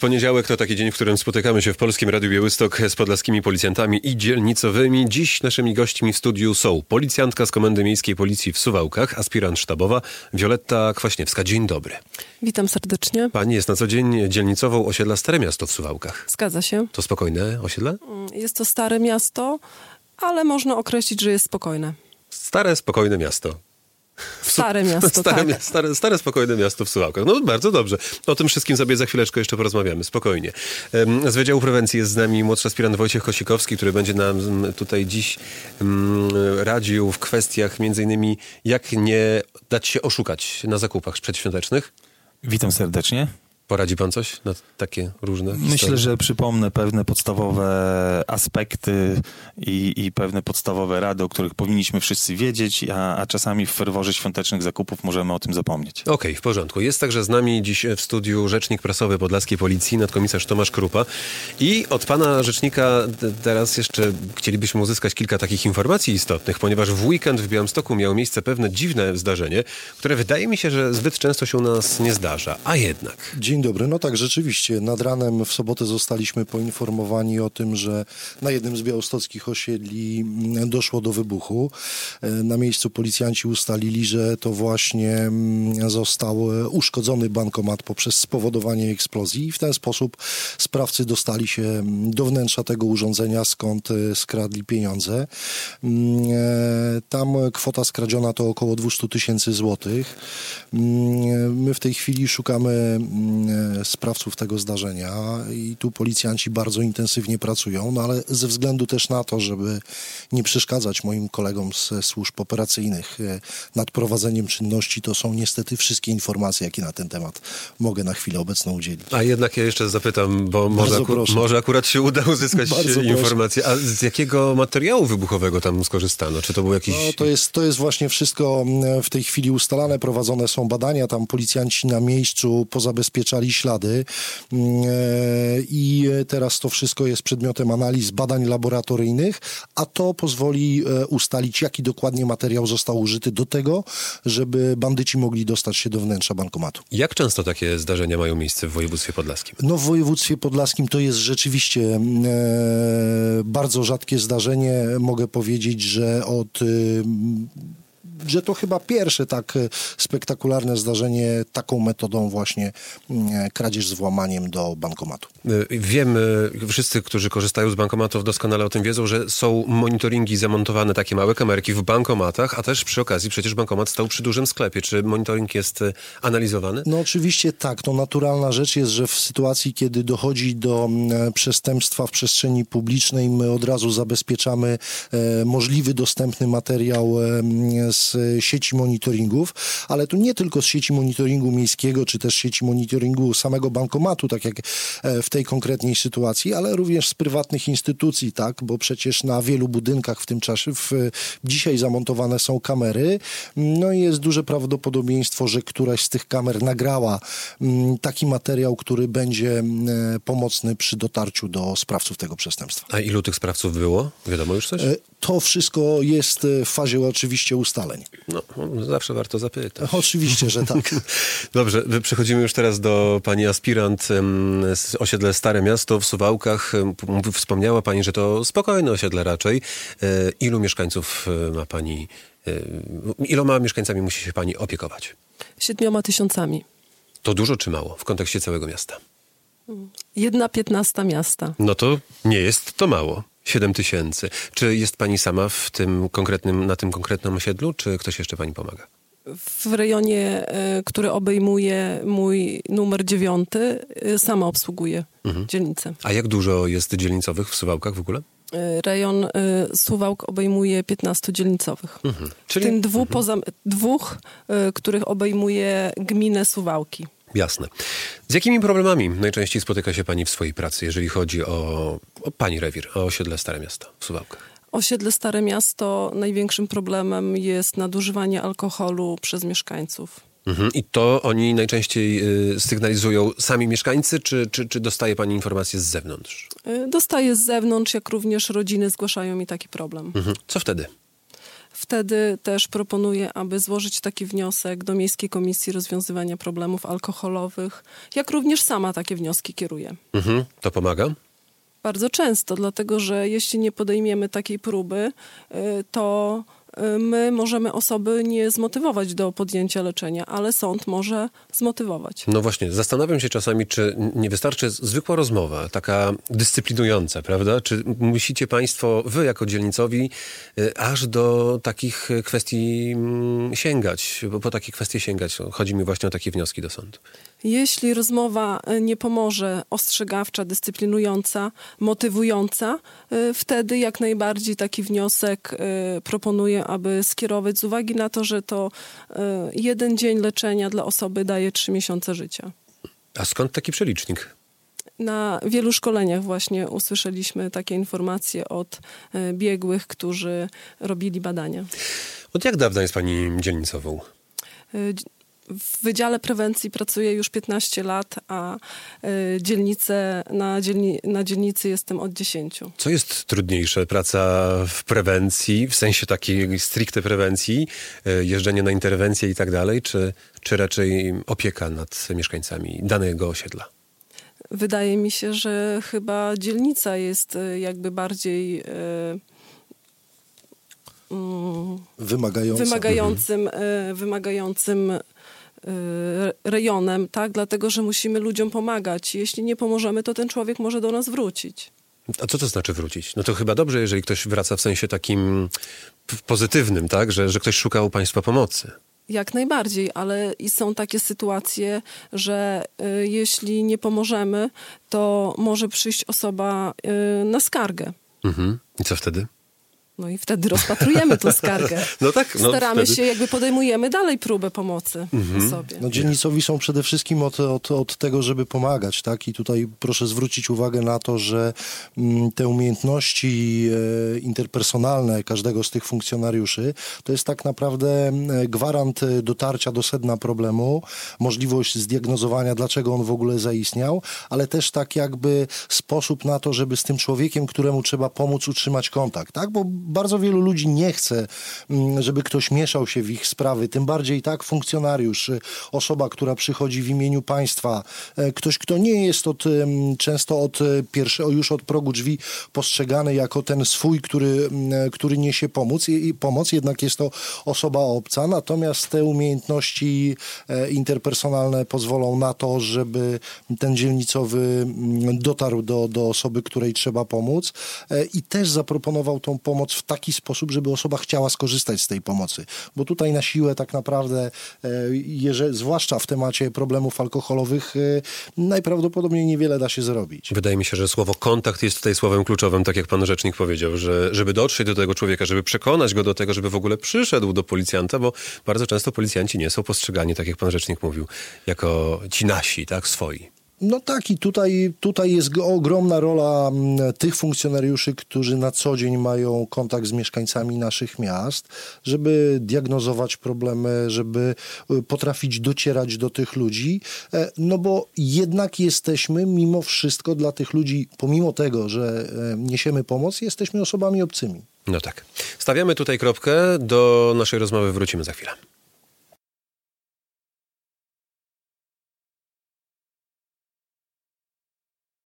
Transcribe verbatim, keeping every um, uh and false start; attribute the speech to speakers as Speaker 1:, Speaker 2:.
Speaker 1: Poniedziałek to taki dzień, w którym spotykamy się w Polskim Radiu Białystok z podlaskimi policjantami i dzielnicowymi. Dziś naszymi gośćmi w studiu są policjantka z Komendy Miejskiej Policji w Suwałkach, aspirant sztabowa Wioletta Kwaśniewska. Dzień dobry.
Speaker 2: Witam serdecznie.
Speaker 1: Pani jest na co dzień dzielnicową osiedla Stare Miasto w Suwałkach.
Speaker 2: Zgadza się.
Speaker 1: To spokojne osiedle?
Speaker 2: Jest to stare miasto, ale można określić, że jest spokojne.
Speaker 1: Stare, spokojne miasto.
Speaker 2: Stare miasto,
Speaker 1: stare,
Speaker 2: tak.
Speaker 1: Stare, stare, spokojne miasto w Suwałkach. No bardzo dobrze. O tym wszystkim sobie za chwileczkę jeszcze porozmawiamy. Spokojnie. Z Wydziału Prewencji jest z nami młodszy aspirant Wojciech Kosikowski, który będzie nam tutaj dziś um, radził w kwestiach między innymi jak nie dać się oszukać na zakupach przedświątecznych.
Speaker 3: Witam serdecznie.
Speaker 1: Poradzi pan coś na takie różne
Speaker 3: Myślę,
Speaker 1: historie?
Speaker 3: że przypomnę pewne podstawowe aspekty i, i pewne podstawowe rady, o których powinniśmy wszyscy wiedzieć, a, a czasami w ferworze świątecznych zakupów możemy o tym zapomnieć.
Speaker 1: Okej, okay, w porządku. Jest także z nami dziś w studiu rzecznik prasowy Podlaskiej Policji, nadkomisarz Tomasz Krupa. I od pana rzecznika teraz jeszcze chcielibyśmy uzyskać kilka takich informacji istotnych, ponieważ w weekend w Białymstoku miało miejsce pewne dziwne zdarzenie, które wydaje mi się, że zbyt często się u nas nie zdarza, a jednak...
Speaker 4: Dzień dobry. No tak, rzeczywiście. Nad ranem w sobotę zostaliśmy poinformowani o tym, że na jednym z białostockich osiedli doszło do wybuchu. Na miejscu policjanci ustalili, że to właśnie został uszkodzony bankomat poprzez spowodowanie eksplozji i w ten sposób sprawcy dostali się do wnętrza tego urządzenia, skąd skradli pieniądze. Tam kwota skradziona to około dwieście tysięcy złotych. My w tej chwili szukamy sprawców tego zdarzenia i tu policjanci bardzo intensywnie pracują, no ale ze względu też na to, żeby nie przeszkadzać moim kolegom ze służb operacyjnych nad prowadzeniem czynności, to są niestety wszystkie informacje, jakie na ten temat mogę na chwilę obecną udzielić.
Speaker 1: A jednak ja jeszcze zapytam, bo może, aku- może akurat się uda uzyskać bardzo informacje. A z jakiego materiału wybuchowego tam skorzystano? Czy to był jakiś...
Speaker 4: No, to jest, to jest właśnie wszystko w tej chwili ustalane, prowadzone są badania, tam policjanci na miejscu pozabezpieczali ślady i teraz to wszystko jest przedmiotem analiz, badań laboratoryjnych, a to pozwoli ustalić, jaki dokładnie materiał został użyty do tego, żeby bandyci mogli dostać się do wnętrza bankomatu.
Speaker 1: Jak często takie zdarzenia mają miejsce w województwie podlaskim?
Speaker 4: No w województwie podlaskim to jest rzeczywiście e, bardzo rzadkie zdarzenie. Mogę powiedzieć, że od... E, że to chyba pierwsze tak spektakularne zdarzenie taką metodą właśnie kradzież z włamaniem do bankomatu.
Speaker 1: Wiemy, wszyscy, którzy korzystają z bankomatów doskonale o tym wiedzą, że są monitoringi zamontowane, takie małe kamerki w bankomatach, a też przy okazji przecież bankomat stał przy dużym sklepie. Czy monitoring jest analizowany?
Speaker 4: No oczywiście tak. To naturalna rzecz jest, że w sytuacji, kiedy dochodzi do przestępstwa w przestrzeni publicznej, my od razu zabezpieczamy e, możliwy dostępny materiał e, z sieci monitoringów, ale tu nie tylko z sieci monitoringu miejskiego, czy też sieci monitoringu samego bankomatu, tak jak w tej konkretnej sytuacji, ale również z prywatnych instytucji, tak, bo przecież na wielu budynkach w tym czasie, w, dzisiaj zamontowane są kamery, no i jest duże prawdopodobieństwo, że któraś z tych kamer nagrała m, taki materiał, który będzie m, pomocny przy dotarciu do sprawców tego przestępstwa.
Speaker 1: A ilu tych sprawców było? Wiadomo już coś?
Speaker 4: To wszystko jest w fazie oczywiście ustaleń.
Speaker 1: No, zawsze warto zapytać.
Speaker 4: Oczywiście, że tak.
Speaker 1: Dobrze, przechodzimy już teraz do pani aspirant z osiedla Stare Miasto w Suwałkach. Wspomniała pani, że to spokojne osiedle raczej. Ilu mieszkańców ma pani, iloma mieszkańcami musi się pani opiekować?
Speaker 2: Siedmioma tysiącami.
Speaker 1: To dużo czy mało w kontekście całego miasta?
Speaker 2: Jedna piętnasta miasta.
Speaker 1: No to nie jest to mało. Siedem tysięcy. Czy jest pani sama w tym konkretnym, na tym konkretnym osiedlu, czy ktoś jeszcze pani pomaga?
Speaker 2: W rejonie, który obejmuje mój numer dziewiąty, sama obsługuję mhm. dzielnicę.
Speaker 1: A jak dużo jest dzielnicowych w Suwałkach w ogóle?
Speaker 2: Rejon y, Suwałk obejmuje piętnastu dzielnicowych. Mhm. Czyli... W tym dwu, mhm. poza, dwóch, y, których obejmuje gminę Suwałki.
Speaker 1: Jasne. Z jakimi problemami najczęściej spotyka się pani w swojej pracy, jeżeli chodzi o, o pani rewir, o osiedle Stare Miasto w Suwałkach?
Speaker 2: Osiedle Stare Miasto największym problemem jest nadużywanie alkoholu przez mieszkańców.
Speaker 1: Mhm. I to oni najczęściej y, sygnalizują sami mieszkańcy, czy, czy, czy dostaje pani informacje z zewnątrz?
Speaker 2: Y, dostaję z zewnątrz, jak również rodziny zgłaszają mi taki problem.
Speaker 1: Mhm. Co wtedy?
Speaker 2: wtedy też proponuję, aby złożyć taki wniosek do Miejskiej Komisji Rozwiązywania Problemów Alkoholowych, jak również sama takie wnioski kieruję.
Speaker 1: Mhm, to pomaga?
Speaker 2: Bardzo często, dlatego że jeśli nie podejmiemy takiej próby, to my możemy osoby nie zmotywować do podjęcia leczenia, ale sąd może zmotywować.
Speaker 1: No właśnie, zastanawiam się czasami, czy nie wystarczy zwykła rozmowa, taka dyscyplinująca, prawda? Czy musicie państwo, wy jako dzielnicowi, aż do takich kwestii sięgać, bo po takie kwestie sięgać? Chodzi mi właśnie o takie wnioski do sądu.
Speaker 2: Jeśli rozmowa nie pomoże, ostrzegawcza, dyscyplinująca, motywująca, wtedy jak najbardziej taki wniosek proponuję, aby skierować z uwagi na to, że to jeden dzień leczenia dla osoby daje trzy miesiące życia.
Speaker 1: A skąd taki przelicznik?
Speaker 2: Na wielu szkoleniach właśnie usłyszeliśmy takie informacje od biegłych, którzy robili badania.
Speaker 1: Od jak dawna jest pani dzielnicową?
Speaker 2: W Wydziale Prewencji pracuję już piętnaście lat, a dzielnicę, na, dzielni, na dzielnicy jestem od dziesięciu.
Speaker 1: Co jest trudniejsze? Praca w prewencji, w sensie takiej stricte prewencji, jeżdżenie na interwencje i tak dalej, czy, czy raczej opieka nad mieszkańcami danego osiedla?
Speaker 2: Wydaje mi się, że chyba dzielnica jest jakby bardziej mm,
Speaker 4: wymagająca.
Speaker 2: wymagającym, mhm. wymagającym rejonem, tak? Dlatego, że musimy ludziom pomagać. Jeśli nie pomożemy, to ten człowiek może do nas wrócić.
Speaker 1: A co to znaczy wrócić? No to chyba dobrze, jeżeli ktoś wraca w sensie takim pozytywnym, tak? Że, że ktoś szuka u państwa pomocy.
Speaker 2: Jak najbardziej, ale i są takie sytuacje, że y, jeśli nie pomożemy, to może przyjść osoba y, na skargę.
Speaker 1: Mhm. I co wtedy?
Speaker 2: No i wtedy rozpatrujemy tę skargę.
Speaker 1: No tak. No
Speaker 2: Staramy
Speaker 1: wtedy...
Speaker 2: się, jakby podejmujemy dalej próbę pomocy
Speaker 1: mhm.
Speaker 2: osobie.
Speaker 4: No dzielnicowi są przede wszystkim od, od, od tego, żeby pomagać, tak? I tutaj proszę zwrócić uwagę na to, że mm, te umiejętności e, interpersonalne każdego z tych funkcjonariuszy to jest tak naprawdę gwarant dotarcia do sedna problemu, możliwość zdiagnozowania, dlaczego on w ogóle zaistniał, ale też tak jakby sposób na to, żeby z tym człowiekiem, któremu trzeba pomóc, utrzymać kontakt, tak? Bo bardzo wielu ludzi nie chce, żeby ktoś mieszał się w ich sprawy, tym bardziej tak funkcjonariusz, osoba, która przychodzi w imieniu państwa, ktoś, kto nie jest od, często od pierwszego, już od progu drzwi postrzegany jako ten swój, który, który niesie pomoc, i pomoc, jednak jest to osoba obca, natomiast te umiejętności interpersonalne pozwolą na to, żeby ten dzielnicowy dotarł do, do osoby, której trzeba pomóc i też zaproponował tą pomoc w taki sposób, żeby osoba chciała skorzystać z tej pomocy. Bo tutaj na siłę tak naprawdę, jeżeli, zwłaszcza w temacie problemów alkoholowych, najprawdopodobniej niewiele da się zrobić.
Speaker 1: Wydaje mi się, że słowo kontakt jest tutaj słowem kluczowym, tak jak pan rzecznik powiedział, że żeby dotrzeć do tego człowieka, żeby przekonać go do tego, żeby w ogóle przyszedł do policjanta, bo bardzo często policjanci nie są postrzegani, tak jak pan rzecznik mówił, jako ci nasi, tak, swoi.
Speaker 4: No tak i tutaj, tutaj jest ogromna rola tych funkcjonariuszy, którzy na co dzień mają kontakt z mieszkańcami naszych miast, żeby diagnozować problemy, żeby potrafić docierać do tych ludzi, no bo jednak jesteśmy mimo wszystko dla tych ludzi, pomimo tego, że niesiemy pomoc, jesteśmy osobami obcymi.
Speaker 1: No tak. Stawiamy tutaj kropkę, do naszej rozmowy wrócimy za chwilę.